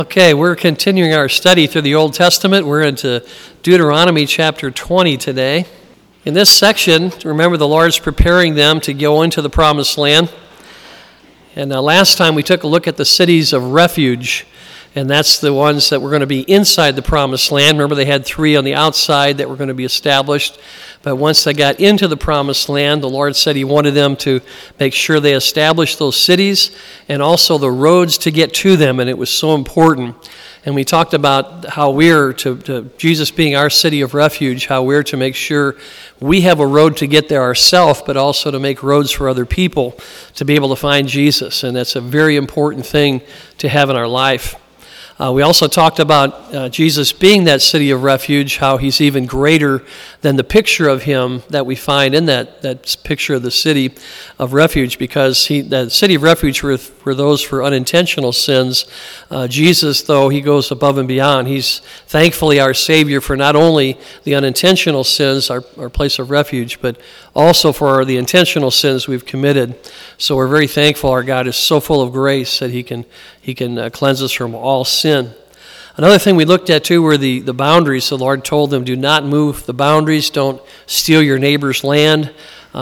Okay, we're continuing our study through the Old Testament. We're into Deuteronomy chapter 20 today. In this section, remember the Lord's preparing them to go into the Promised Land. And last time we took a look at the cities of refuge, and that's the ones that were going to be inside the Promised Land. Remember they had 3 on the outside that were going to be established. But once they got into the Promised Land, the Lord said He wanted them to make sure they established those cities and also the roads to get to them, and it was so important. And we talked about how we're, to Jesus being our city of refuge, how we're to make sure we have a road to get there ourselves, but also to make roads for other people to be able to find Jesus. And that's a very important thing to have in our life. We also talked about Jesus being that city of refuge, how He's even greater than the picture of Him that we find in that picture of the city of refuge, because the city of refuge were those for unintentional sins. Jesus, though, He goes above and beyond. He's thankfully our Savior for not only the unintentional sins, our place of refuge, but also for the intentional sins we've committed. So we're very thankful our God is so full of grace that He can cleanse us from all sin. Another thing we looked at too were the boundaries. The Lord told them, do not move the boundaries, don't steal your neighbor's land.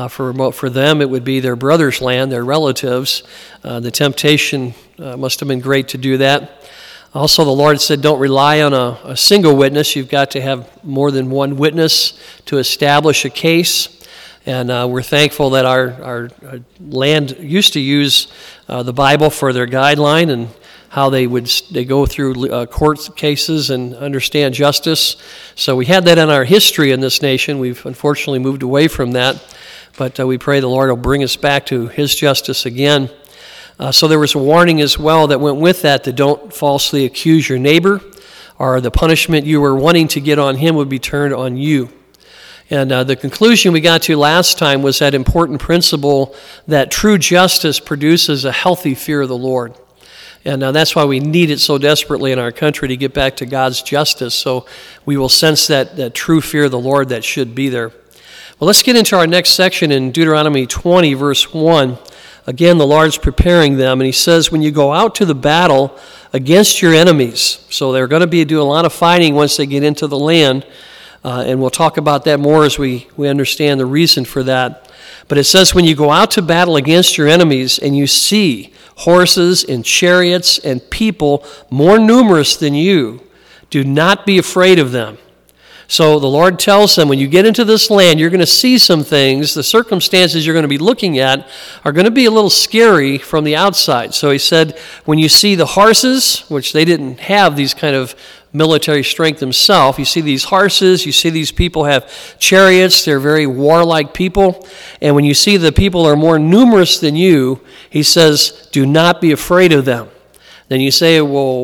For them it would be their brother's land, their relatives. The temptation must have been great to do that. Also the Lord said don't rely on a single witness. You've got to have more than one witness to establish a case. And we're thankful that our land used to use the Bible for their guideline and how they go through court cases and understand justice. So we had that in our history in this nation. We've unfortunately moved away from that, but we pray the Lord will bring us back to His justice again. So there was a warning as well that went with that don't falsely accuse your neighbor, or the punishment you were wanting to get on him would be turned on you. And the conclusion we got to last time was that important principle that true justice produces a healthy fear of the Lord. And that's why we need it so desperately in our country to get back to God's justice, so we will sense that true fear of the Lord that should be there. Well, let's get into our next section in Deuteronomy 20, verse 1. Again, the Lord's preparing them, and He says, when you go out to the battle against your enemies, so they're going to be doing a lot of fighting once they get into the land, and we'll talk about that more as we understand the reason for that. But it says, when you go out to battle against your enemies and you see horses and chariots and people more numerous than you, do not be afraid of them. So the Lord tells them, when you get into this land, you're going to see some things. The circumstances you're going to be looking at are going to be a little scary from the outside. So He said, when you see the horses, which they didn't have these kind of military strength themselves, you see these horses, you see these people have chariots, they're very warlike people. And when you see the people are more numerous than you, He says, do not be afraid of them. Then you say, well,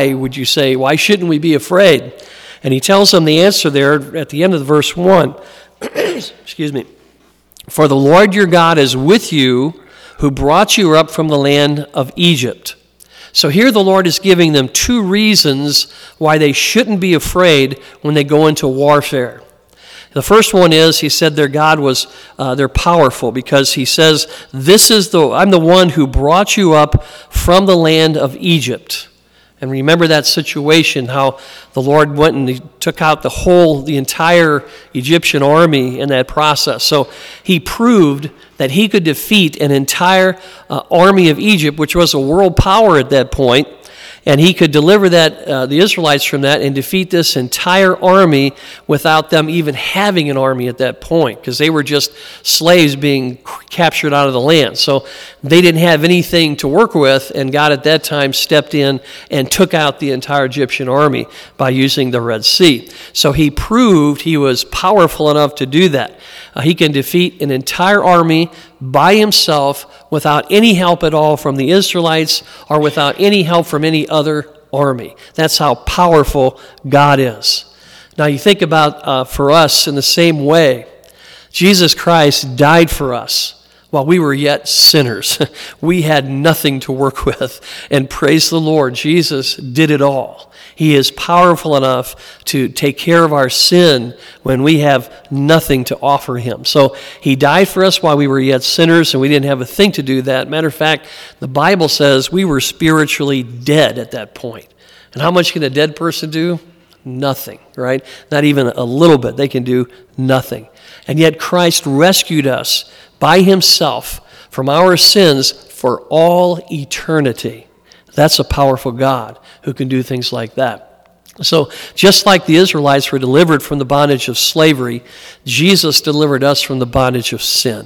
why shouldn't we be afraid? And He tells them the answer there at the end of verse 1. Excuse me. For the Lord your God is with you, who brought you up from the land of Egypt. So here the Lord is giving them 2 reasons why they shouldn't be afraid when they go into warfare. The first one is, He said their God they're powerful, because He says, I'm the one who brought you up from the land of Egypt. And remember that situation, how the Lord went and He took out the entire Egyptian army in that process. So He proved that He could defeat an entire army of Egypt, which was a world power at that point, and He could deliver the Israelites from that and defeat this entire army without them even having an army at that point, because they were just slaves being captured out of the land. So they didn't have anything to work with, and God at that time stepped in and took out the entire Egyptian army by using the Red Sea. So He proved He was powerful enough to do that. He can defeat an entire army by Himself without any help at all from the Israelites or without any help from any other army. That's how powerful God is. Now you think about for us in the same way, Jesus Christ died for us while we were yet sinners. We had nothing to work with. And praise the Lord, Jesus did it all. He is powerful enough to take care of our sin when we have nothing to offer Him. So He died for us while we were yet sinners, and we didn't have a thing to do that. Matter of fact, the Bible says we were spiritually dead at that point. And how much can a dead person do? Nothing, right? Not even a little bit. They can do nothing. And yet Christ rescued us by himself from our sins for all eternity. That's a powerful God who can do things like that. So just like the Israelites were delivered from the bondage of slavery, Jesus delivered us from the bondage of sin.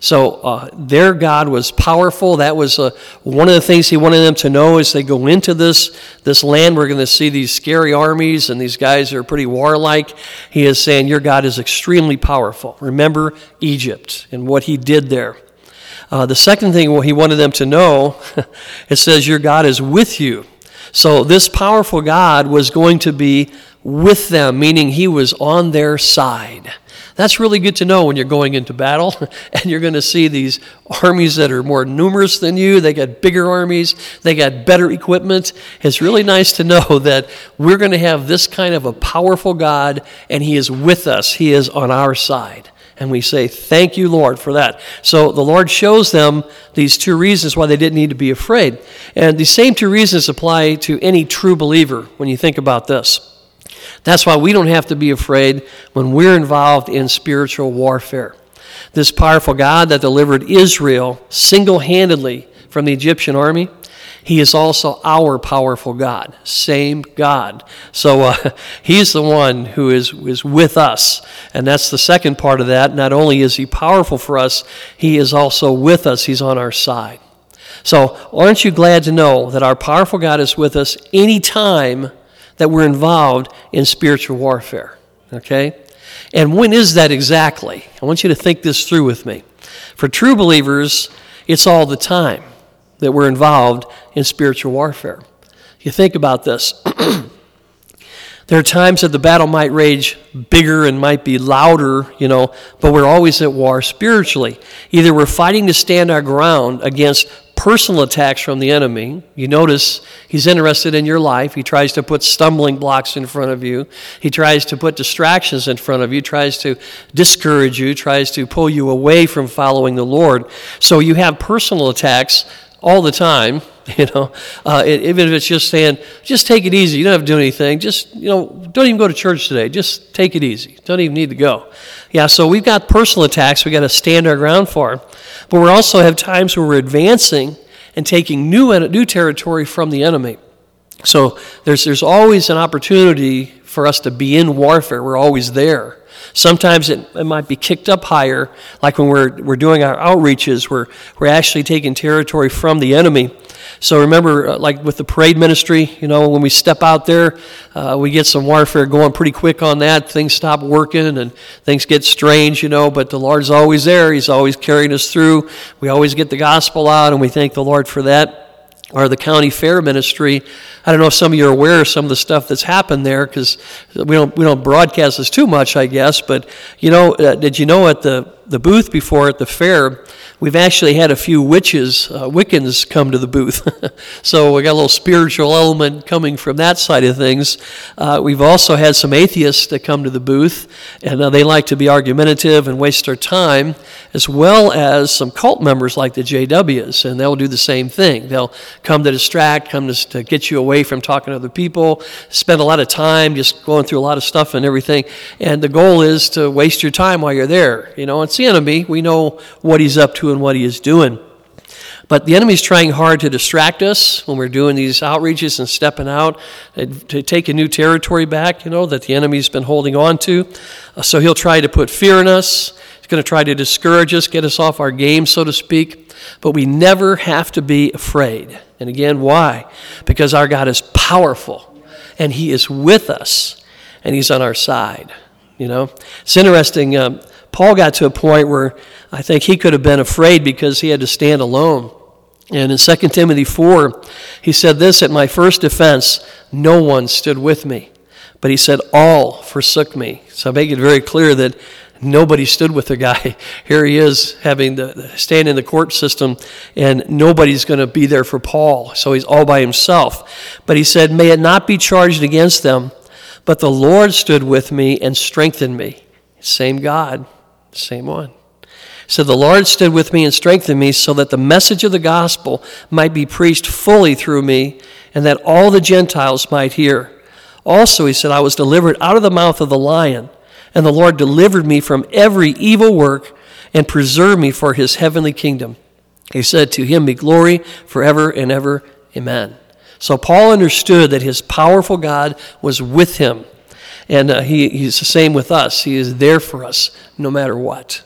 So their God was powerful. That was one of the things he wanted them to know as they go into this land. We're going to see these scary armies, and these guys are pretty warlike. He is saying, your God is extremely powerful. Remember Egypt and what he did there. The second thing he wanted them to know, it says, your God is with you. So this powerful God was going to be with them, meaning he was on their side. That's really good to know when you're going into battle and you're going to see these armies that are more numerous than you. They got bigger armies. They got better equipment. It's really nice to know that we're going to have this kind of a powerful God, and he is with us. He is on our side. And we say, thank you, Lord, for that. So the Lord shows them these two reasons why they didn't need to be afraid. And the same two reasons apply to any true believer when you think about this. That's why we don't have to be afraid when we're involved in spiritual warfare. This powerful God that delivered Israel single-handedly from the Egyptian army, he is also our powerful God, same God. So he's the one who is with us. And that's the second part of that. Not only is he powerful for us, he is also with us. He's on our side. So aren't you glad to know that our powerful God is with us anytime that we're involved in spiritual warfare? Okay? And when is that exactly? I want you to think this through with me. For true believers, it's all the time that we're involved in spiritual warfare. You think about this. There are times that the battle might rage bigger and might be louder, but we're always at war spiritually. Either we're fighting to stand our ground against personal attacks from the enemy. You notice he's interested in your life. He tries to put stumbling blocks in front of you. He tries to put distractions in front of you, tries to discourage you, tries to pull you away from following the Lord. So you have personal attacks all the time, even if it's just saying, just take it easy. You don't have to do anything. Just, don't even go to church today. Just take it easy. Don't even need to go. Yeah, so we've got personal attacks we got to stand our ground for. But we also have times where we're advancing and taking new territory from the enemy. So there's always an opportunity for us to be in warfare. We're always there. Sometimes it might be kicked up higher, like when we're doing our outreaches, we're actually taking territory from the enemy. So remember, like with the parade ministry, when we step out there, we get some warfare going pretty quick on that. Things stop working and things get strange, but the Lord's always there. He's always carrying us through. We always get the gospel out, and we thank the Lord for that. Or the county fair ministry. I don't know if some of you are aware of some of the stuff that's happened there, because we don't broadcast this too much, I guess. But did you know at the booth before at the fair, we've actually had a few Wiccans come to the booth. So we got a little spiritual element coming from that side of things. We've also had some atheists that come to the booth, and they like to be argumentative and waste their time, as well as some cult members like the JWs, and they'll do the same thing. They'll come to distract, come to get you away from talking to other people, spend a lot of time just going through a lot of stuff and everything. And the goal is to waste your time while you're there. It's the enemy. We know what he's up to and what he is doing. But the enemy's trying hard to distract us when we're doing these outreaches and stepping out to take a new territory back, that the enemy's been holding on to. So he'll try to put fear in us. He's going to try to discourage us, get us off our game, so to speak. But we never have to be afraid. And again, why? Because our God is powerful, and he is with us, and he's on our side. It's interesting. Paul got to a point where I think he could have been afraid because he had to stand alone. And in 2 Timothy 4, he said this, at my first defense, no one stood with me. But he said, all forsook me. So I make it very clear that nobody stood with the guy. Here he is having to stand in the court system, and nobody's going to be there for Paul. So he's all by himself. But he said, may it not be charged against them, but the Lord stood with me and strengthened me. Same God, same one. So the Lord stood with me and strengthened me so that the message of the gospel might be preached fully through me, and that all the Gentiles might hear. Also, he said, I was delivered out of the mouth of the lion, and the Lord delivered me from every evil work and preserved me for his heavenly kingdom. He said, to him be glory forever and ever. Amen. So Paul understood that his powerful God was with him. And he's the same with us. He is there for us no matter what.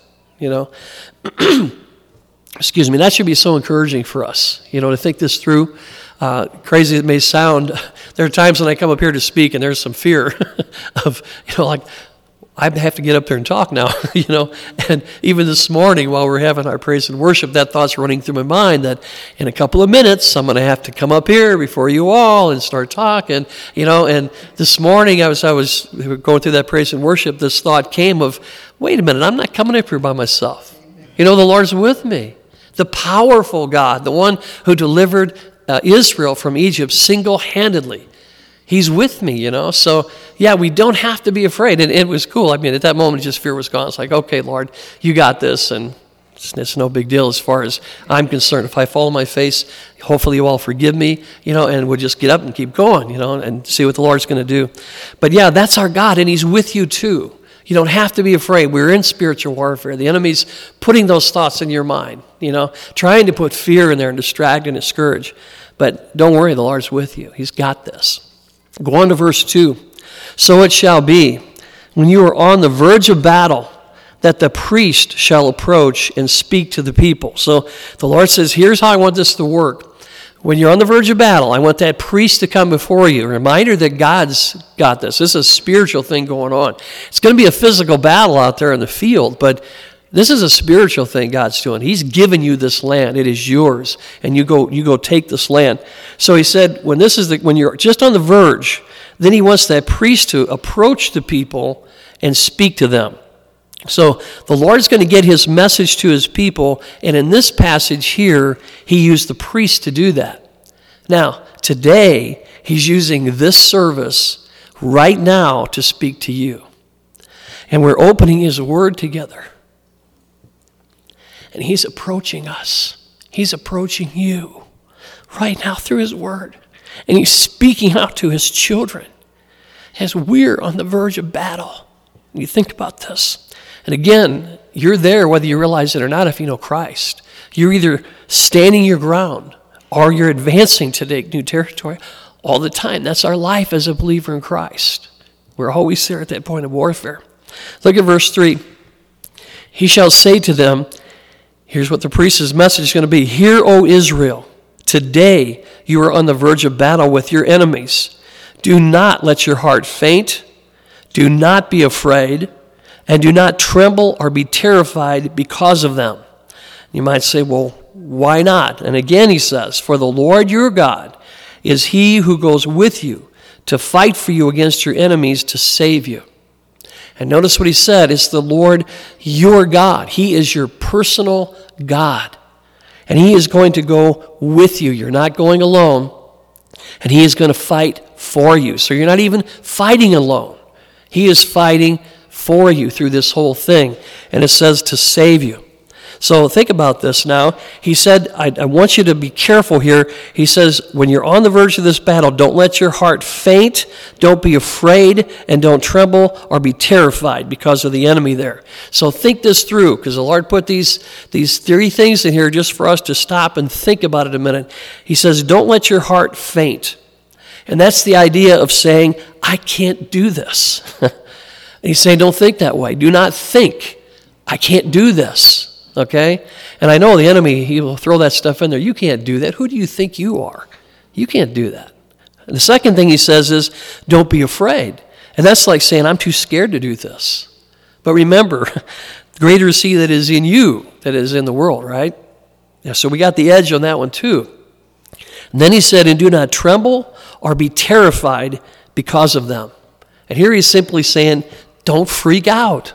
Excuse me. That should be so encouraging for us, to think this through. Crazy it may sound, there are times when I come up here to speak and there's some fear of, like, I have to get up there and talk now, And even this morning while we're having our praise and worship, that thought's running through my mind that in a couple of minutes I'm going to have to come up here before you all and start talking, And this morning I was going through that praise and worship, this thought came of, wait a minute, I'm not coming up here by myself. The Lord's with me. The powerful God, the one who delivered Israel from Egypt single-handedly. He's with me, So, yeah, we don't have to be afraid. And it was cool. I mean, at that moment, just fear was gone. It's like, okay, Lord, you got this. And it's no big deal as far as I'm concerned. If I fall on my face, hopefully you all forgive me, and we'll just get up and keep going, and see what the Lord's going to do. But, yeah, that's our God, and he's with you too. You don't have to be afraid. We're in spiritual warfare. The enemy's putting those thoughts in your mind, trying to put fear in there and distract and discourage. But don't worry, the Lord's with you. He's got this. Go on to verse 2. So it shall be, when you are on the verge of battle, that the priest shall approach and speak to the people. So the Lord says, here's how I want this to work. When you're on the verge of battle, I want that priest to come before you. A reminder that God's got this. This is a spiritual thing going on. It's going to be a physical battle out there in the field, but this is a spiritual thing God's doing. He's given you this land. It is yours, and you go take this land. So he said, when you're just on the verge, then he wants that priest to approach the people and speak to them. So the Lord's going to get his message to his people, and in this passage here, he used the priest to do that. Now, today, he's using this service right now to speak to you. And we're opening his word together. And he's approaching us. He's approaching you right now through his word. And he's speaking out to his children as we're on the verge of battle. You think about this. And again, you're there whether you realize it or not if you know Christ. You're either standing your ground or you're advancing to take new territory all the time. That's our life as a believer in Christ. We're always there at that point of warfare. Look at verse 3. He shall say to them, here's what the priest's message is going to be. Hear, O Israel, today you are on the verge of battle with your enemies. Do not let your heart faint. Do not be afraid. And do not tremble or be terrified because of them. You might say, well, why not? And again he says, for the Lord your God is he who goes with you to fight for you against your enemies to save you. And notice what he said, it's the Lord your God. He is your personal God. And he is going to go with you. You're not going alone. And he is going to fight for you. So you're not even fighting alone. He is fighting for you through this whole thing. And it says to save you. So think about this now. He said, I want you to be careful here. He says, when you're on the verge of this battle, don't let your heart faint, don't be afraid, and don't tremble or be terrified because of the enemy there. So think this through, because the Lord put these 3 things in here just for us to stop and think about it a minute. He says, don't let your heart faint. And that's the idea of saying, I can't do this. And he's saying, don't think that way. Do not think, I can't do this. Okay? And I know the enemy, he will throw that stuff in there. You can't do that. Who do you think you are? You can't do that. And the second thing he says is, don't be afraid. And that's like saying, I'm too scared to do this. But remember, greater is he that is in you that is in the world, right? Yeah, so we got the edge on that one too. And then he said, and do not tremble or be terrified because of them. And here he's simply saying, don't freak out.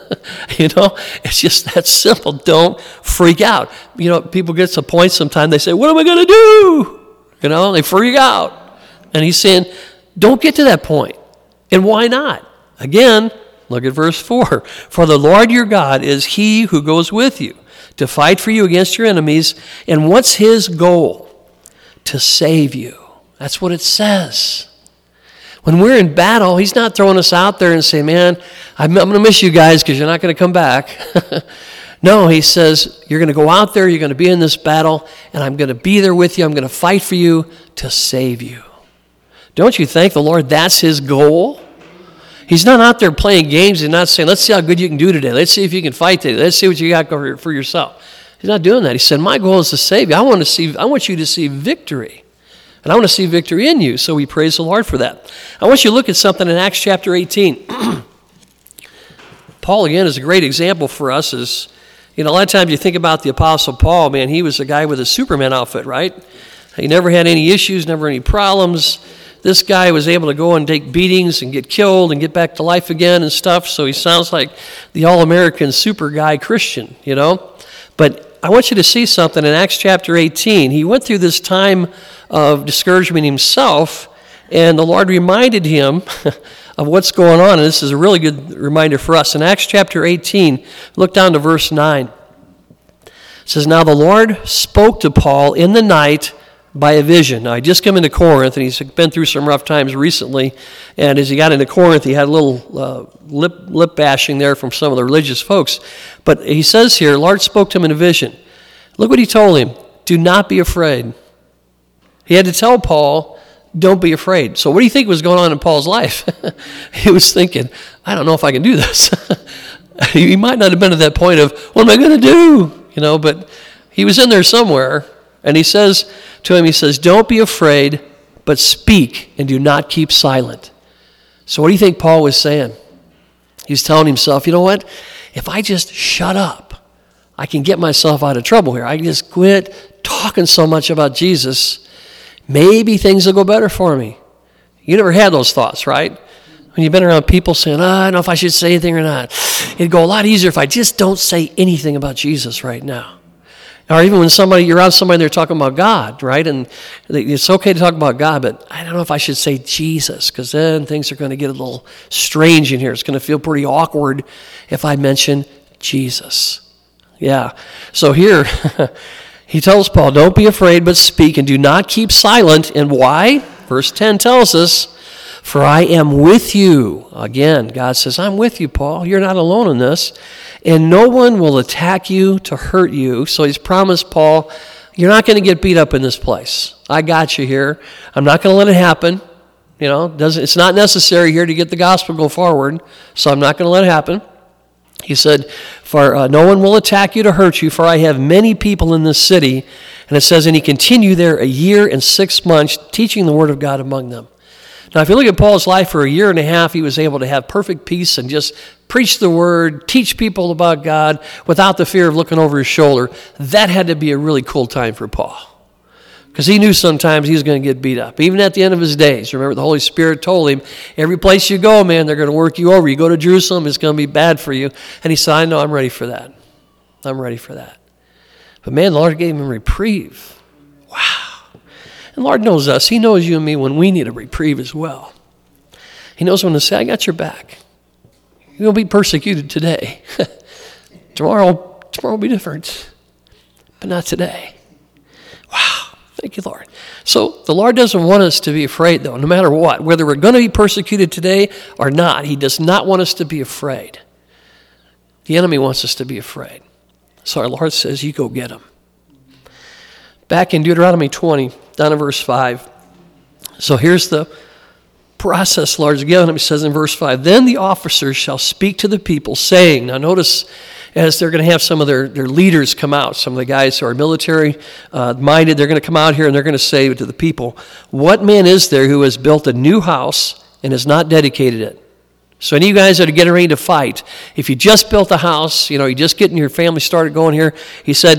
It's just that simple. Don't freak out. People get to a point sometimes they say, what am I going to do? They freak out. And he's saying, don't get to that point. And why not? Again, look at verse 4. For the Lord your God is he who goes with you to fight for you against your enemies. And what's his goal? To save you. That's what it says. When we're in battle, he's not throwing us out there and saying, man, I'm going to miss you guys because you're not going to come back. No, he says, you're going to go out there, you're going to be in this battle, and I'm going to be there with you. I'm going to fight for you to save you. Don't you thank the Lord that's his goal? He's not out there playing games and not saying, let's see how good you can do today. Let's see if you can fight today. Let's see what you got for yourself. He's not doing that. He said, my goal is to save you. I want you to see victory. And I want to see victory in you. So we praise the Lord for that. I want you to look at something in Acts chapter 18. Paul, again, is a great example for us. A lot of times you think about the Apostle Paul, man, he was a guy with a Superman outfit, right? He never had any issues, never any problems. This guy was able to go and take beatings and get killed and get back to life again and stuff. So he sounds like the all-American super guy Christian, But I want you to see something in Acts chapter 18. He went through this time of discouragement himself, and the Lord reminded him of what's going on. And this is a really good reminder for us. In Acts chapter 18, look down to verse 9. It says, now the Lord spoke to Paul in the night by a vision. Now, he just come into Corinth, and he's been through some rough times recently. And as he got into Corinth, he had a little lip bashing there from some of the religious folks. But he says here, Lord spoke to him in a vision. Look what he told him. Do not be afraid. He had to tell Paul, don't be afraid. So what do you think was going on in Paul's life? He was thinking, I don't know if I can do this. He might not have been at that point of, what am I going to do? But he was in there somewhere. And he says to him, don't be afraid, but speak and do not keep silent. So what do you think Paul was saying? He's telling himself, you know what? If I just shut up, I can get myself out of trouble here. I can just quit talking so much about Jesus. Maybe things will go better for me. You never had those thoughts, right? When you've been around people saying, I don't know if I should say anything or not. It'd go a lot easier if I just don't say anything about Jesus right now. Or even when you're around somebody and they're talking about God, right? And it's okay to talk about God, but I don't know if I should say Jesus, because then things are going to get a little strange in here. It's going to feel pretty awkward if I mention Jesus. Yeah. So here, he tells Paul, don't be afraid, but speak, and do not keep silent. And why? Verse 10 tells us, for I am with you. Again, God says, I'm with you, Paul. You're not alone in this. And no one will attack you to hurt you. So he's promised Paul, you're not going to get beat up in this place. I got you here. I'm not going to let it happen. It's not necessary here to get the gospel go forward. So I'm not going to let it happen. He said, for no one will attack you to hurt you, for I have many people in this city. And it says, and he continued there 1 year and 6 months, teaching the word of God among them. Now, if you look at Paul's life, for 1.5 years, he was able to have perfect peace and just preach the word, teach people about God without the fear of looking over his shoulder. That had to be a really cool time for Paul, because he knew sometimes he was going to get beat up, even at the end of his days. Remember, the Holy Spirit told him, every place you go, man, they're going to work you over. You go to Jerusalem, it's going to be bad for you. And he said, I know, I'm ready for that. I'm ready for that. But man, the Lord gave him a reprieve. Wow. And the Lord knows us. He knows you and me when we need a reprieve as well. He knows when to say, I got your back. You're going to be persecuted today. Tomorrow will be different, but not today. Wow. Thank you, Lord. So the Lord doesn't want us to be afraid, though, no matter what. Whether we're going to be persecuted today or not, he does not want us to be afraid. The enemy wants us to be afraid. So our Lord says, you go get him. Back in Deuteronomy 20, down to verse 5. So here's the process Lord's given him. He says in verse 5, then the officers shall speak to the people, saying, now notice, as they're going to have some of their leaders come out, some of the guys who are military minded, they're going to come out here and they're going to say to the people, what man is there who has built a new house and has not dedicated it? So any of you guys that are getting ready to fight, if you just built a house, you're just getting your family started going here, he said,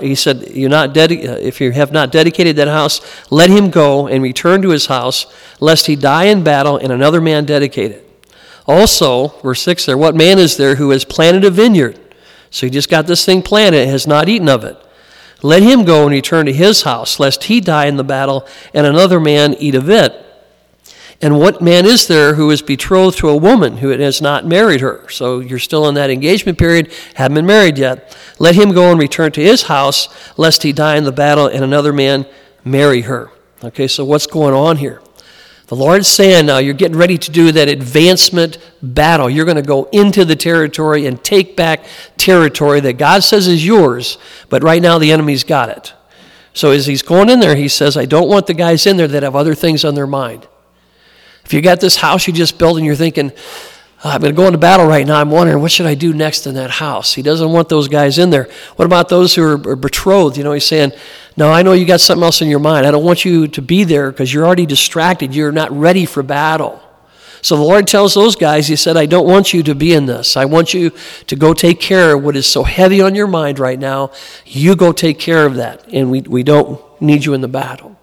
if you have not dedicated that house, let him go and return to his house, lest he die in battle and another man dedicate it. Also, verse 6 there, what man is there who has planted a vineyard? So he just got this thing planted and has not eaten of it. Let him go and return to his house, lest he die in the battle and another man eat of it. And what man is there who is betrothed to a woman who has not married her? So you're still in that engagement period, haven't been married yet. Let him go and return to his house, lest he die in the battle and another man marry her. Okay, so what's going on here? The Lord's saying now you're getting ready to do that advancement battle. You're going to go into the territory and take back territory that God says is yours, but right now the enemy's got it. So as he's going in there, he says, I don't want the guys in there that have other things on their mind. If you got this house you just built and you're thinking, I'm going to go into battle right now, I'm wondering what should I do next in that house? He doesn't want those guys in there. What about those who are betrothed? He's saying, no, I know you got something else in your mind. I don't want you to be there because you're already distracted. You're not ready for battle. So the Lord tells those guys, he said, I don't want you to be in this. I want you to go take care of what is so heavy on your mind right now. You go take care of that, and we don't need you in the battle.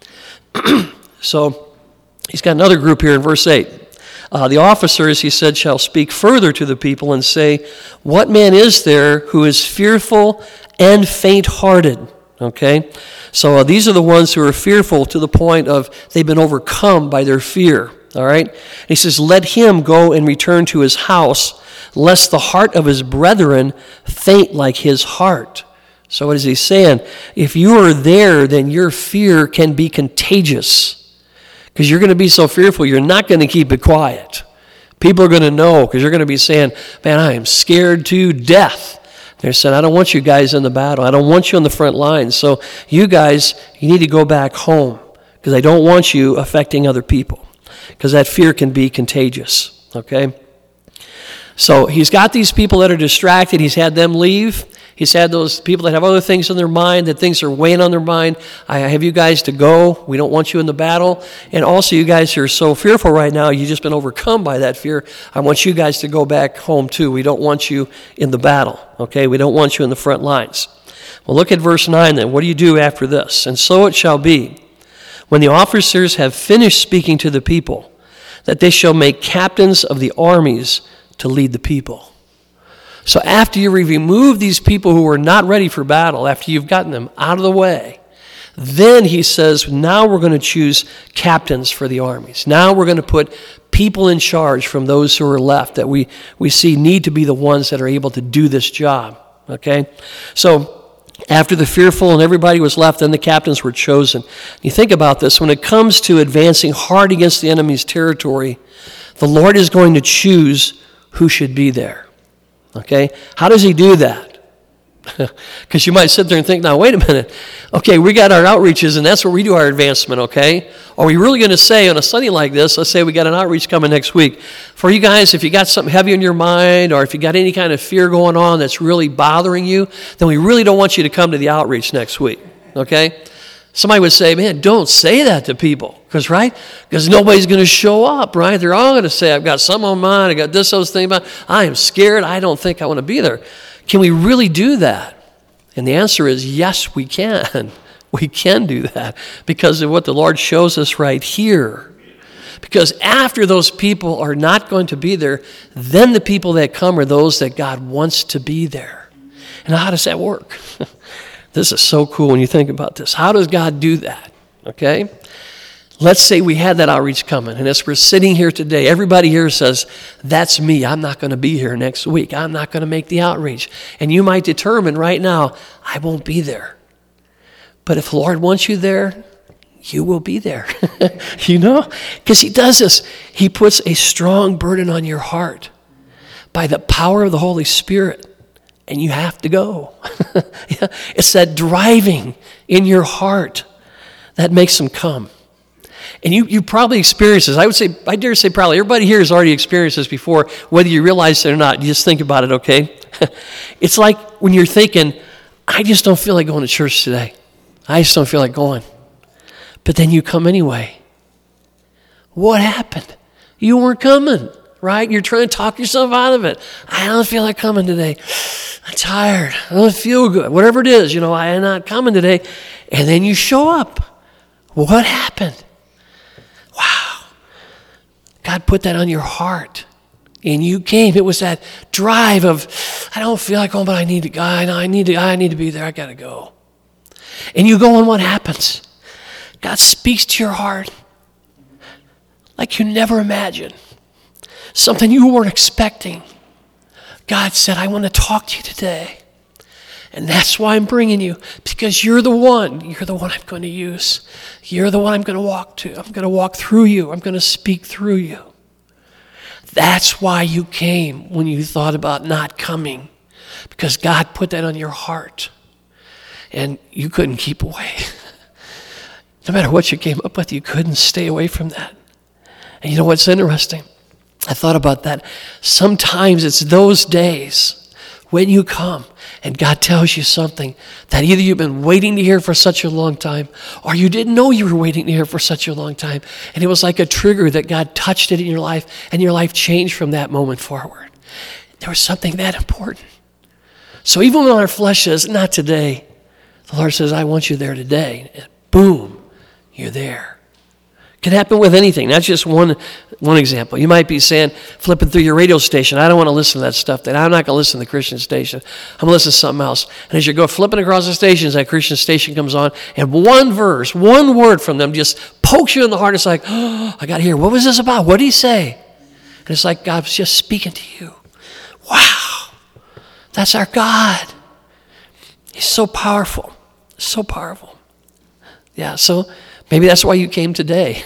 So he's got another group here in verse 8. The officers, he said, shall speak further to the people and say, what man is there who is fearful and faint-hearted? Okay? So these are the ones who are fearful to the point of they've been overcome by their fear. All right? And he says, let him go and return to his house, lest the heart of his brethren faint like his heart. So what is he saying? If you are there, then your fear can be contagious. Because you're going to be so fearful, you're not going to keep it quiet. People are going to know because you're going to be saying, man, I am scared to death. They're saying, I don't want you guys in the battle. I don't want you on the front lines. So you guys, you need to go back home because I don't want you affecting other people because that fear can be contagious. Okay? So he's got these people that are distracted. He's had them leave. He's had those people that have other things on their mind, that things are weighing on their mind. I have you guys to go. We don't want you in the battle. And also you guys who are so fearful right now, you've just been overcome by that fear. I want you guys to go back home too. We don't want you in the battle, okay? We don't want you in the front lines. Well, look at verse 9 then. What do you do after this? And so it shall be, when the officers have finished speaking to the people, that they shall make captains of the armies to lead the people. So after you remove these people who are not ready for battle, after you've gotten them out of the way, then he says, now we're going to choose captains for the armies. Now we're going to put people in charge from those who are left that we see need to be the ones that are able to do this job. Okay? So after the fearful and everybody was left, then the captains were chosen. You think about this. When it comes to advancing hard against the enemy's territory, the Lord is going to choose who should be there. Okay? How does he do that? Because you might sit there and think, now, wait a minute. Okay, we got our outreaches, and that's where we do our advancement, okay? Are we really going to say on a Sunday like this, let's say we got an outreach coming next week. For you guys, if you got something heavy on your mind or if you got any kind of fear going on that's really bothering you, then we really don't want you to come to the outreach next week, okay? Somebody would say, man, don't say that to people. Because nobody's going to show up, right? They're all going to say, I've got something on mine, I got this, those things about, I am scared, I don't think I want to be there. Can we really do that? And the answer is, yes, we can. We can do that because of what the Lord shows us right here. Because after those people are not going to be there, then the people that come are those that God wants to be there. And how does that work? This is so cool when you think about this. How does God do that? Okay? Let's say we had that outreach coming, and as we're sitting here today, everybody here says, that's me. I'm not going to be here next week. I'm not going to make the outreach. And you might determine right now, I won't be there. But if the Lord wants you there, you will be there. You know? Because he does this. He puts a strong burden on your heart by the power of the Holy Spirit. And you have to go. It's that driving in your heart that makes them come. And you probably experienced this. I dare say probably everybody here has already experienced this before, whether you realize it or not. You just think about it, okay? It's like when you're thinking, I just don't feel like going to church today. I just don't feel like going. But then you come anyway. What happened? You weren't coming, right? You're trying to talk yourself out of it. I don't feel like coming today. I'm tired. I don't feel good. Whatever it is, I am not coming today. And then you show up. What happened? Wow. God put that on your heart. And you came. It was that drive of, I don't feel like going, but I need to go. I need to be there. I got to go. And you go, and what happens? God speaks to your heart like you never imagined. Something you weren't expecting. God said, I want to talk to you today. And that's why I'm bringing you, because you're the one I'm going to use. You're the one I'm going to walk to. I'm going to walk through you. I'm going to speak through you. That's why you came when you thought about not coming, because God put that on your heart, and you couldn't keep away. No matter what you came up with, you couldn't stay away from that. And you know what's interesting? I thought about that. Sometimes it's those days when you come and God tells you something that either you've been waiting to hear for such a long time, or you didn't know you were waiting to hear for such a long time. And it was like a trigger that God touched it in your life, and your life changed from that moment forward. There was something that important. So even when our flesh says, not today, the Lord says, I want you there today. And boom, you're there. It can happen with anything, not just one example. You might be saying, flipping through your radio station, I don't want to listen to that stuff. I'm not going to listen to the Christian station. I'm going to listen to something else. And as you go flipping across the stations, that Christian station comes on, and one verse, one word from them just pokes you in the heart. It's like, oh, I got to hear, what was this about? What did he say? And it's like God's just speaking to you. Wow, that's our God. He's so powerful, so powerful. Yeah, so maybe that's why you came today.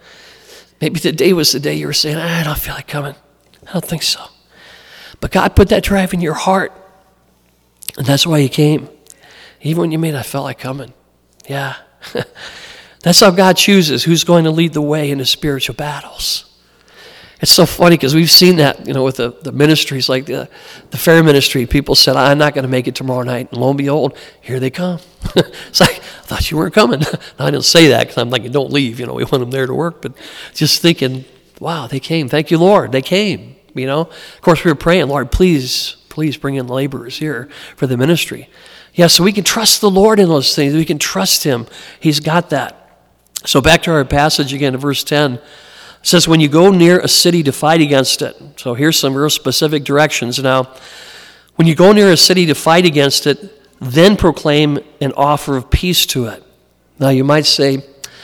Maybe today was the day you were saying, I don't feel like coming. I don't think so. But God put that drive in your heart, and that's why you came. Even when you may not feel like coming. Yeah. That's how God chooses who's going to lead the way into spiritual battles. It's so funny because we've seen that, with the ministries, like the fair ministry. People said, I'm not going to make it tomorrow night. And lo and behold, here they come. It's like, I thought you weren't coming. No, I didn't say that because I'm like, don't leave. We want them there to work. But just thinking, wow, they came. Thank you, Lord. They came, Of course, we were praying, Lord, please bring in laborers here for the ministry. Yeah, so we can trust the Lord in those things. We can trust Him. He's got that. So back to our passage again, to verse 10. It says, when you go near a city to fight against it. So here's some real specific directions. Now, when you go near a city to fight against it, then proclaim an offer of peace to it. Now, you might say,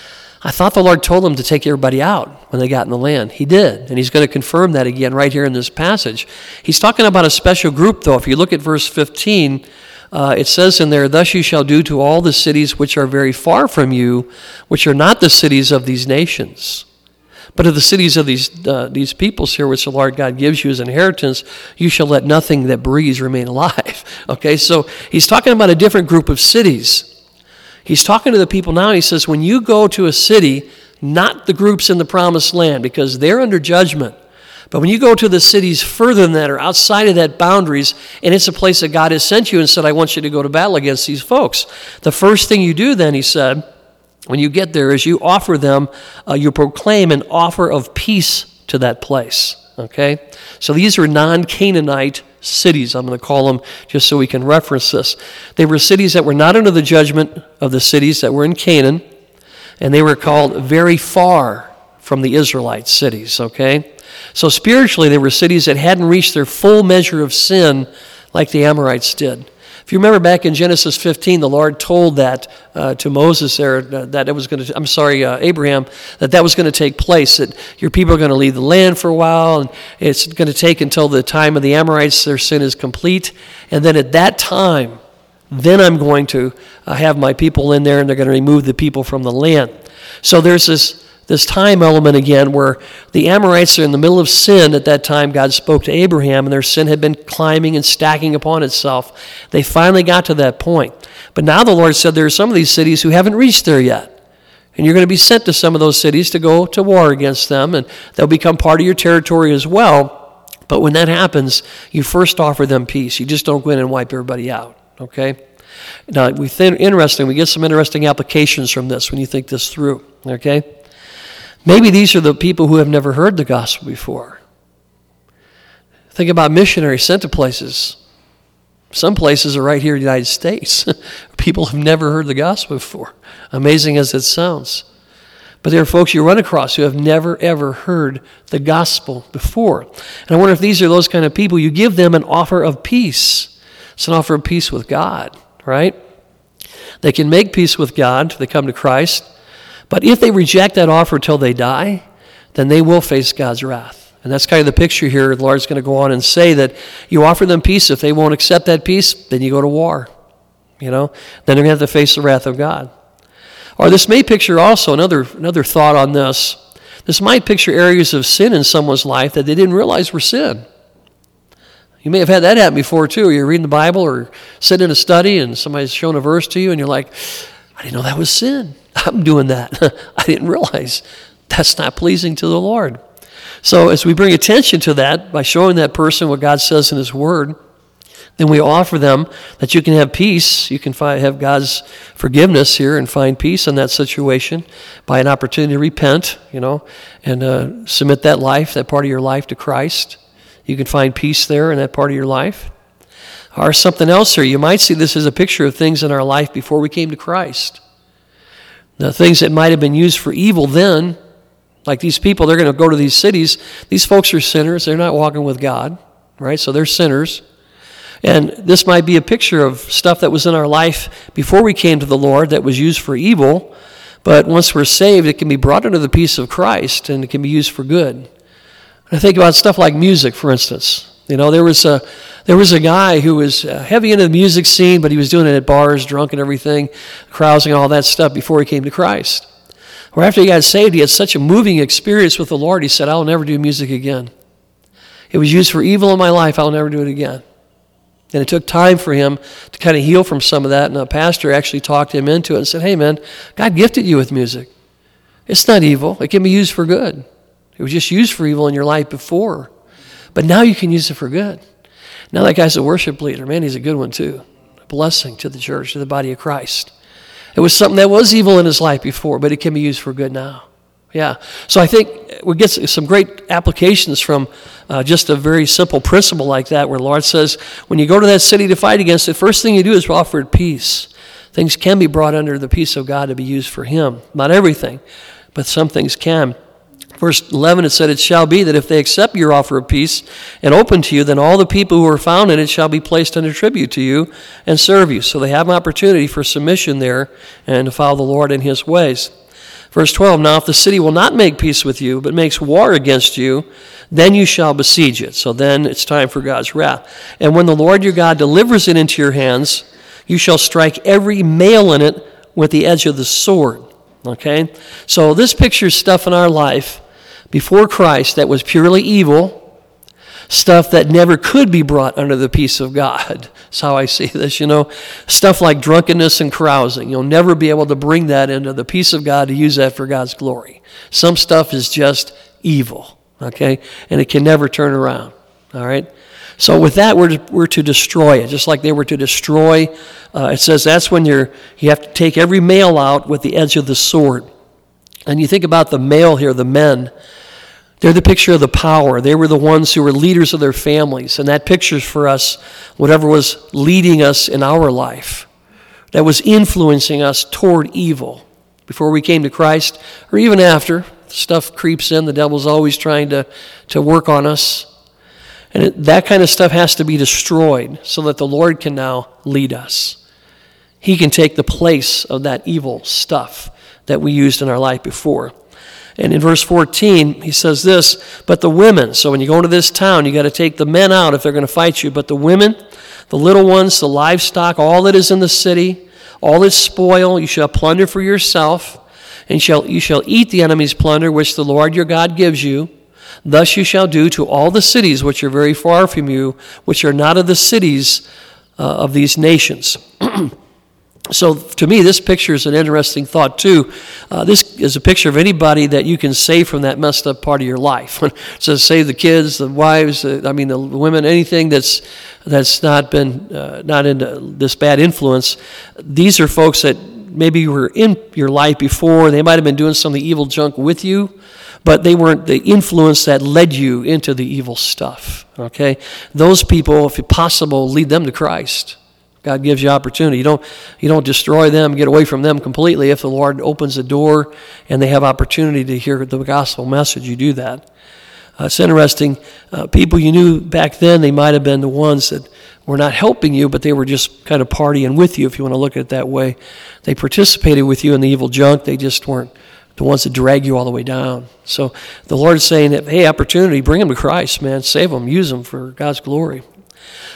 I thought the Lord told them to take everybody out when they got in the land. He did, and He's going to confirm that again right here in this passage. He's talking about a special group, though. If you look at verse 15, it says in there, thus you shall do to all the cities which are very far from you, which are not the cities of these nations. But of the cities of these peoples here, which the Lord God gives you as inheritance, you shall let nothing that breathes remain alive. Okay, so He's talking about a different group of cities. He's talking to the people now, and He says, when you go to a city, not the groups in the promised land, because they're under judgment, but when you go to the cities further than that or outside of that boundaries, and it's a place that God has sent you and said, I want you to go to battle against these folks, the first thing you do then, He said, when you get there, is you offer them, you proclaim an offer of peace to that place, okay? So these are non-Canaanite cities, I'm going to call them, just so we can reference this. They were cities that were not under the judgment of the cities that were in Canaan, and they were called very far from the Israelite cities, okay? So spiritually, they were cities that hadn't reached their full measure of sin like the Amorites did. If you remember back in Genesis 15, the Lord told that to Moses there, that it was going to, Abraham, that was going to take place, that your people are going to leave the land for a while, and it's going to take until the time of the Amorites, their sin is complete, and then at that time, then I'm going to have my people in there, and they're going to remove the people from the land. So there's this time element again where the Amorites are in the middle of sin. At that time, God spoke to Abraham, and their sin had been climbing and stacking upon itself. They finally got to that point. But now the Lord said there are some of these cities who haven't reached there yet. And you're going to be sent to some of those cities to go to war against them, and they'll become part of your territory as well. But when that happens, you first offer them peace. You just don't go in and wipe everybody out, okay? Now, we get some interesting applications from this when you think this through, okay? Maybe these are the people who have never heard the gospel before. Think about missionaries sent to places. Some places are right here in the United States. People have never heard the gospel before, amazing as it sounds. But there are folks you run across who have never, ever heard the gospel before. And I wonder if these are those kind of people. You give them an offer of peace. It's an offer of peace with God, right? They can make peace with God if they come to Christ. But if they reject that offer till they die, then they will face God's wrath. And that's kind of the picture here. The Lord's going to go on and say that you offer them peace. If they won't accept that peace, then you go to war. Then they're going to have to face the wrath of God. Or this may picture also, another thought on this, this might picture areas of sin in someone's life that they didn't realize were sin. You may have had that happen before too. You're reading the Bible or sitting in a study and somebody's shown a verse to you and you're like, I didn't know that was sin. I'm doing that. I didn't realize that's not pleasing to the Lord. So as we bring attention to that by showing that person what God says in His Word, then we offer them that you can have peace. You can have God's forgiveness here and find peace in that situation by an opportunity to repent, and submit that part of your life to Christ. You can find peace there in that part of your life. Or something else here. You might see this as a picture of things in our life before we came to Christ. The things that might have been used for evil then, like these people, they're going to go to these cities. These folks are sinners. They're not walking with God, right? So they're sinners. And this might be a picture of stuff that was in our life before we came to the Lord that was used for evil. But once we're saved, it can be brought under the peace of Christ and it can be used for good. And I think about stuff like music, for instance. There was a guy who was heavy into the music scene, but he was doing it at bars, drunk and everything, carousing and all that stuff before he came to Christ. Or after he got saved, he had such a moving experience with the Lord, he said, I'll never do music again. It was used for evil in my life, I'll never do it again. And it took time for him to kind of heal from some of that, and a pastor actually talked him into it and said, hey man, God gifted you with music. It's not evil, it can be used for good. It was just used for evil in your life before. But now you can use it for good. Now that guy's a worship leader. Man, he's a good one too. A blessing to the church, to the body of Christ. It was something that was evil in his life before, but it can be used for good now. Yeah. So I think we get some great applications from just a very simple principle like that, where the Lord says, when you go to that city to fight against it, first thing you do is offer it peace. Things can be brought under the peace of God to be used for Him. Not everything, but some things can. Verse 11, it said, it shall be that if they accept your offer of peace and open to you, then all the people who are found in it shall be placed under tribute to you and serve you. So they have an opportunity for submission there and to follow the Lord in His ways. Verse 12, now if the city will not make peace with you, but makes war against you, then you shall besiege it. So then it's time for God's wrath. And when the Lord your God delivers it into your hands, you shall strike every male in it with the edge of the sword. Okay? So this pictures stuff in our life before Christ that was purely evil, stuff that never could be brought under the peace of God. That's how I see this, Stuff like drunkenness and carousing. You'll never be able to bring that into the peace of God to use that for God's glory. Some stuff is just evil, okay? And it can never turn around, all right? So with that, we're to destroy it, just like they were to destroy. It says that's when you have to take every male out with the edge of the sword. And you think about the male here, the men, they're the picture of the power. They were the ones who were leaders of their families. And that pictures for us whatever was leading us in our life, that was influencing us toward evil. Before we came to Christ, or even after, stuff creeps in. The devil's always trying to work on us. And that kind of stuff has to be destroyed so that the Lord can now lead us. He can take the place of that evil stuff that we used in our life before. And in verse 14, he says this, but the women, so when you go into this town, you got to take the men out if they're going to fight you, but the women, the little ones, the livestock, all that is in the city, all its spoil, you shall plunder for yourself, and you shall eat the enemy's plunder, which the Lord your God gives you. Thus you shall do to all the cities which are very far from you, which are not of the cities of these nations. So to me, this picture is an interesting thought too. This is a picture of anybody that you can save from that messed up part of your life. It says save the kids, the wives, the women, anything that's not been not into this bad influence. These are folks that maybe were in your life before. They might have been doing some of the evil junk with you, but they weren't the influence that led you into the evil stuff. Okay, those people, if possible, lead them to Christ. God gives you opportunity. You don't destroy them, get away from them completely. If the Lord opens the door and they have opportunity to hear the gospel message, you do that. It's interesting. People you knew back then, they might have been the ones that were not helping you, but they were just kind of partying with you, if you want to look at it that way. They participated with you in the evil junk. They just weren't the ones that drag you all the way down. So the Lord's saying that, hey, opportunity, bring them to Christ, man. Save them, use them for God's glory.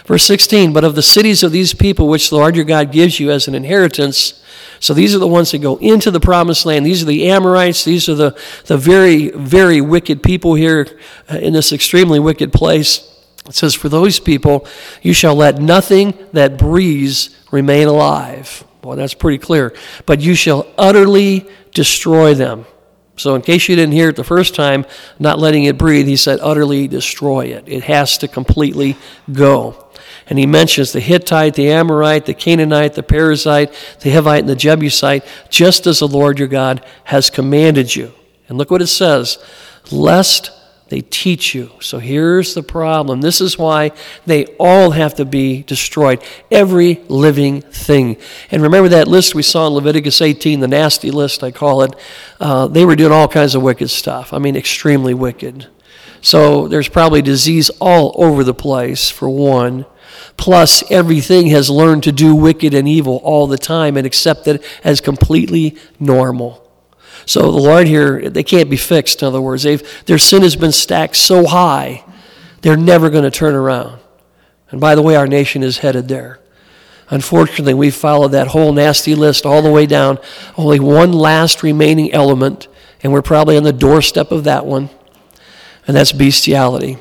Verse 16, but of the cities of these people which the Lord your God gives you as an inheritance, so these are the ones that go into the promised land. These are the Amorites. These are the very, very wicked people here in this extremely wicked place. It says, for those people, you shall let nothing that breathes remain alive. Boy, that's pretty clear. But you shall utterly destroy them. So in case you didn't hear it the first time, not letting it breathe, he said utterly destroy it. It has to completely go. And he mentions the Hittite, the Amorite, the Canaanite, the Perizzite, the Hivite, and the Jebusite, just as the Lord your God has commanded you. And look what it says, lest they teach you. So here's the problem. This is why they all have to be destroyed. Every living thing. And remember that list we saw in Leviticus 18, the nasty list, I call it. They were doing all kinds of wicked stuff. I mean, extremely wicked. So there's probably disease all over the place, for one. Plus, everything has learned to do wicked and evil all the time and accept it as completely normal. So the Lord here, they can't be fixed, in other words. Their sin has been stacked so high, they're never going to turn around. And by the way, our nation is headed there. Unfortunately, we followed that whole nasty list all the way down. Only one last remaining element, and we're probably on the doorstep of that one, and that's bestiality.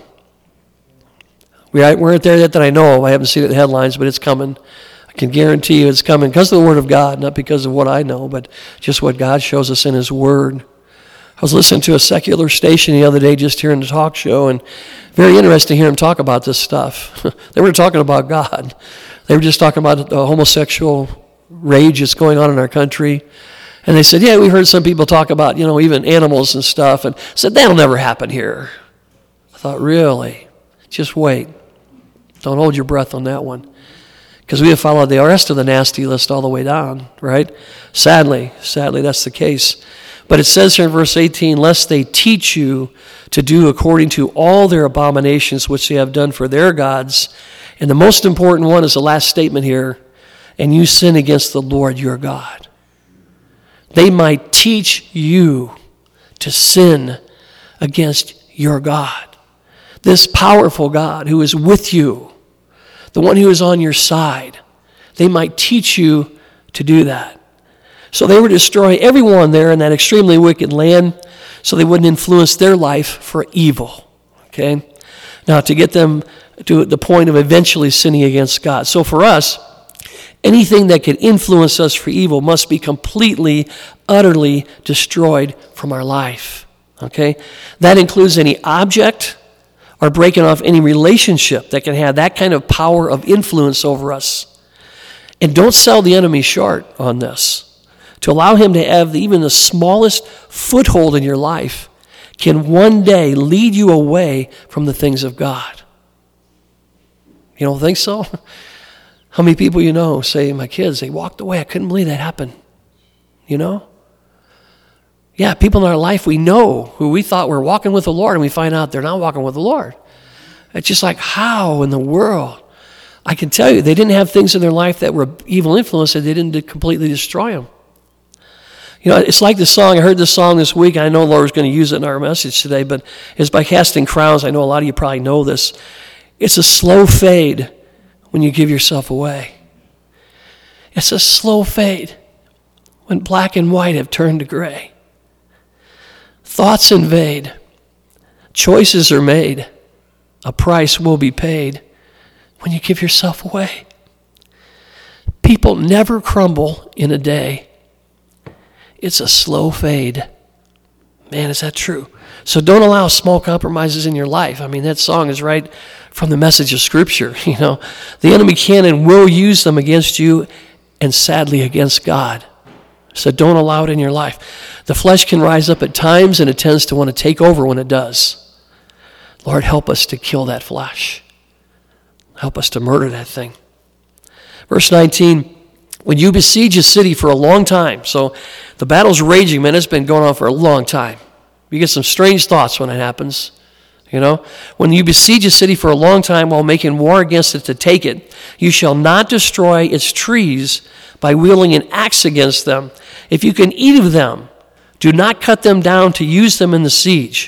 We aren't there yet that I know of. I haven't seen it in the headlines, but it's coming. I can guarantee you it's coming because of the Word of God, not because of what I know, but just what God shows us in His Word. I was listening to a secular station the other day just here in the talk show, and very interesting to hear them talk about this stuff. They weren't talking about God. They were just talking about the homosexual rage that's going on in our country. And they said, yeah, we heard some people talk about, even animals and stuff, and said, that'll never happen here. I thought, really? Just wait. Don't hold your breath on that one. Because we have followed the rest of the nasty list all the way down, right? Sadly, that's the case. But it says here in verse 18, lest they teach you to do according to all their abominations which they have done for their gods. And the most important one is the last statement here, and you sin against the Lord your God. They might teach you to sin against your God. This powerful God who is with you, the one who is on your side, they might teach you to do that. So they would destroy everyone there in that extremely wicked land so they wouldn't influence their life for evil. Okay? Now, to get them to the point of eventually sinning against God. So for us, anything that could influence us for evil must be completely, utterly destroyed from our life. Okay? That includes any object or breaking off any relationship that can have that kind of power of influence over us. And don't sell the enemy short on this. To allow him to have even the smallest foothold in your life can one day lead you away from the things of God. You don't think so? How many people you know say, my kids, they walked away. I couldn't believe that happened. Yeah, people in our life we know who we thought were walking with the Lord, and we find out they're not walking with the Lord. It's just like, how in the world? I can tell you, they didn't have things in their life that were evil influences. They didn't completely destroy them. It's like the song, I heard this song this week, and I know the Lord was going to use it in our message today, but it's by Casting Crowns. I know a lot of you probably know this. It's a slow fade when you give yourself away. It's a slow fade when black and white have turned to gray. Thoughts invade. Choices are made. A price will be paid when you give yourself away. People never crumble in a day. It's a slow fade. Man, is that true? So don't allow small compromises in your life. I mean, that song is right from the message of Scripture. The enemy can and will use them against you and sadly against God. So don't allow it in your life. The flesh can rise up at times, and it tends to want to take over when it does. Lord, help us to kill that flesh. Help us to murder that thing. Verse 19, when you besiege a city for a long time, so the battle's raging, man, it's been going on for a long time. You get some strange thoughts when it happens. When you besiege a city for a long time while making war against it to take it, you shall not destroy its trees by wielding an axe against them. If you can eat of them, do not cut them down to use them in the siege. In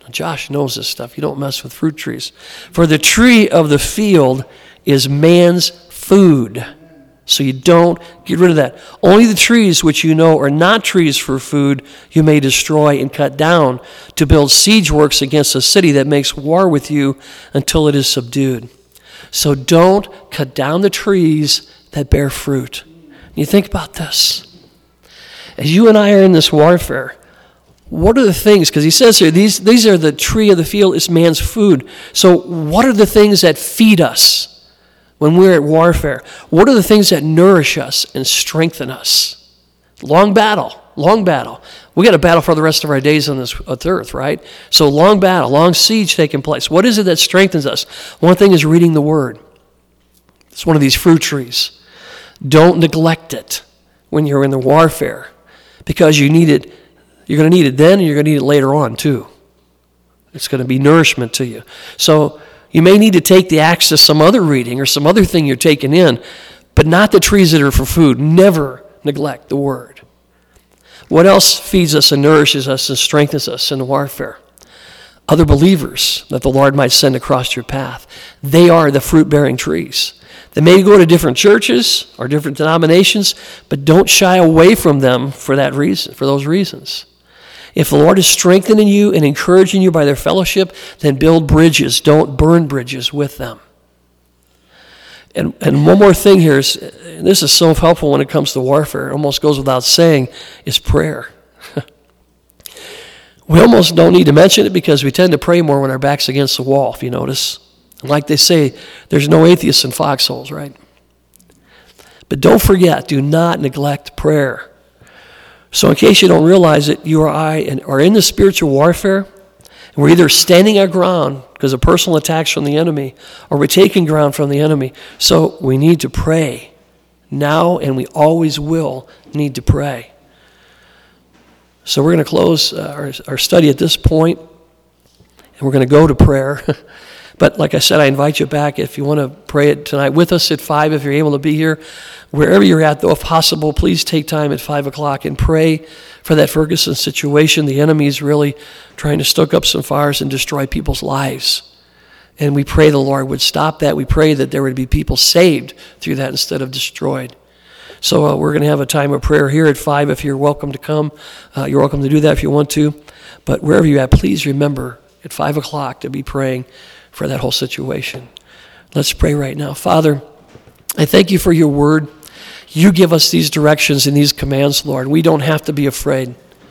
Josh knows this stuff. You don't mess with fruit trees. For the tree of the field is man's food. So you don't get rid of that. Only the trees which you know are not trees for food you may destroy and cut down to build siege works against a city that makes war with you until it is subdued. So don't cut down the trees that bear fruit. You think about this. As you and I are in this warfare, what are the things, because he says here, these are the tree of the field is man's food. So what are the things that feed us when we're at warfare? What are the things that nourish us and strengthen us? Long battle. We got a battle for the rest of our days on this earth, right? So long battle, long siege taking place. What is it that strengthens us? One thing is reading the Word. It's one of these fruit trees. Don't neglect it when you're in the warfare, because you need it. You're going to need it then, and you're going to need it later on too. It's going to be nourishment to you. So you may need to take the axe to some other reading or some other thing you're taking in, but not the trees that are for food. Never neglect the Word. What else feeds us and nourishes us and strengthens us in the warfare? Other believers that the Lord might send across your path. They are the fruit-bearing trees. They may go to different churches or different denominations, but don't shy away from them for that reason, for those reasons. If the Lord is strengthening you and encouraging you by their fellowship, then build bridges. Don't burn bridges with them. And one more thing here is, and this is so helpful when it comes to warfare, it almost goes without saying, is prayer. We almost don't need to mention it because we tend to pray more when our back's against the wall, if you notice. Like they say, there's no atheists in foxholes, right? But don't forget, do not neglect prayer. So in case you don't realize it, you or I are in the spiritual warfare, and we're either standing our ground because of personal attacks from the enemy, or we're taking ground from the enemy. So we need to pray now, and we always will need to pray. So we're going to close our study at this point, and we're going to go to prayer. But like I said, I invite you back if you want to pray it tonight with us at 5 if you're able to be here. Wherever you're at, though, if possible, please take time at 5 o'clock and pray for that Ferguson situation. The enemy is really trying to stoke up some fires and destroy people's lives. And we pray the Lord would stop that. We pray that there would be people saved through that instead of destroyed. So we're going to have a time of prayer here at 5 if you're welcome to come. You're welcome to do that if you want to. But wherever you're at, please remember at 5 o'clock to be praying for that whole situation. Let's pray right now. Father, I thank you for your word. You give us these directions and these commands, Lord. We don't have to be afraid.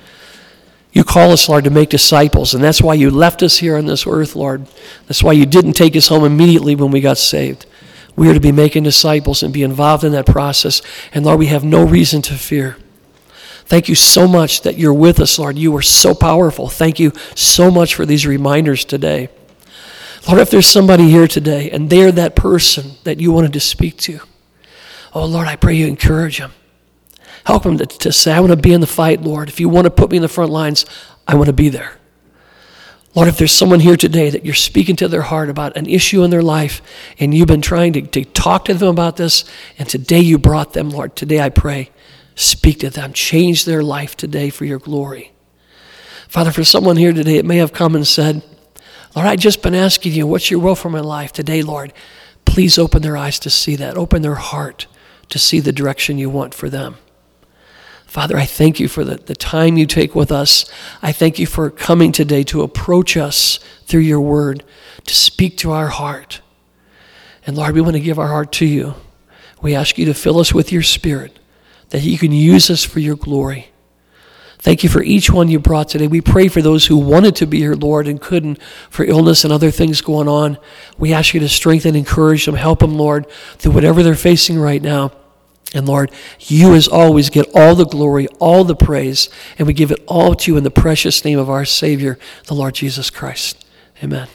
You call us, Lord, to make disciples, and that's why you left us here on this earth, Lord. That's why you didn't take us home immediately when we got saved. We are to be making disciples and be involved in that process, and Lord, we have no reason to fear. Thank you so much that you're with us, Lord. You are so powerful. Thank you so much for these reminders today. Lord, if there's somebody here today and they're that person that you wanted to speak to, oh, Lord, I pray you encourage them. Help them to say, I want to be in the fight, Lord. If you want to put me in the front lines, I want to be there. Lord, if there's someone here today that you're speaking to their heart about an issue in their life and you've been trying to talk to them about this, and today you brought them, Lord, today I pray, speak to them. Change their life today for your glory. Father, for someone here today, it may have come and said, Lord, I've just been asking you, what's your will for my life today, Lord? Please open their eyes to see that. Open their heart to see the direction you want for them. Father, I thank you for the time you take with us. I thank you for coming today to approach us through your word, to speak to our heart. And Lord, we want to give our heart to you. We ask you to fill us with your spirit, that you can use us for your glory. Thank you for each one you brought today. We pray for those who wanted to be here, Lord, and couldn't for illness and other things going on. We ask you to strengthen, encourage them, help them, Lord, through whatever they're facing right now. And Lord, you as always get all the glory, all the praise, and we give it all to you in the precious name of our Savior, the Lord Jesus Christ. Amen.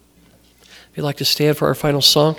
If you'd like to stand for our final song.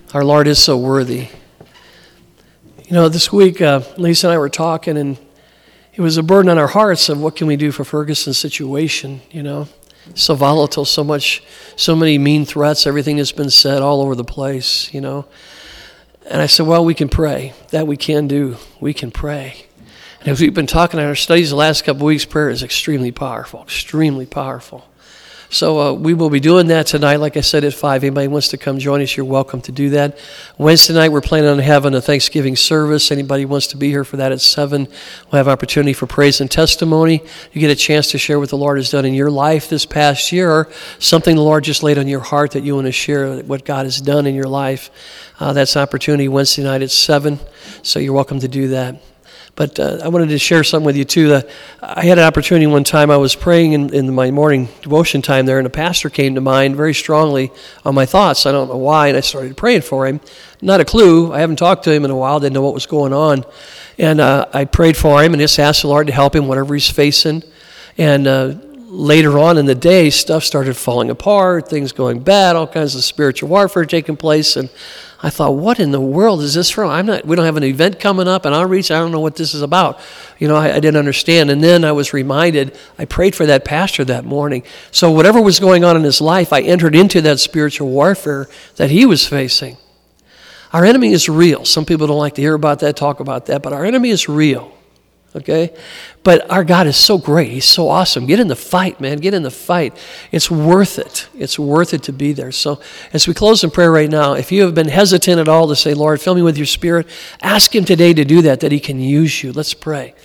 Our Lord is so worthy. You know, this week, Lisa and I were talking, and it was a burden on our hearts of what can we do for Ferguson's situation, you know. So volatile, so many mean threats, everything has been said all over the place, you know. And I said, well, we can pray. That we can do. We can pray. And as we've been talking in our studies the last couple of weeks, prayer is extremely powerful, extremely powerful. So we will be doing that tonight, like I said, at 5. Anybody wants to come join us, you're welcome to do that. Wednesday night, we're planning on having a Thanksgiving service. Anybody wants to be here for that at 7, we'll have opportunity for praise and testimony. You get a chance to share what the Lord has done in your life this past year, or something the Lord just laid on your heart that you want to share what God has done in your life. That's an opportunity Wednesday night at 7, so you're welcome to do that. But I wanted to share something with you, too. I had an opportunity one time. I was praying in my morning devotion time there, and a pastor came to mind very strongly on my thoughts. I don't know why, and I started praying for him. Not a clue. I haven't talked to him in a while. Didn't know what was going on. And I prayed for him and just asked the Lord to help him, whatever he's facing. And later on in the day, stuff started falling apart, things going bad, all kinds of spiritual warfare taking place. And I thought, what in the world is this from? We don't have an event coming up, and I don't know what this is about. You know, I didn't understand. And then I was reminded, I prayed for that pastor that morning. So whatever was going on in his life, I entered into that spiritual warfare that he was facing. Our enemy is real. Some people don't like to hear about that, talk about that, but our enemy is real. Okay? But our God is so great. He's so awesome. Get in the fight, man. Get in the fight. It's worth it. It's worth it to be there. So as we close in prayer right now, if you have been hesitant at all to say, Lord, fill me with your Spirit, ask Him today to do that He can use you. Let's pray.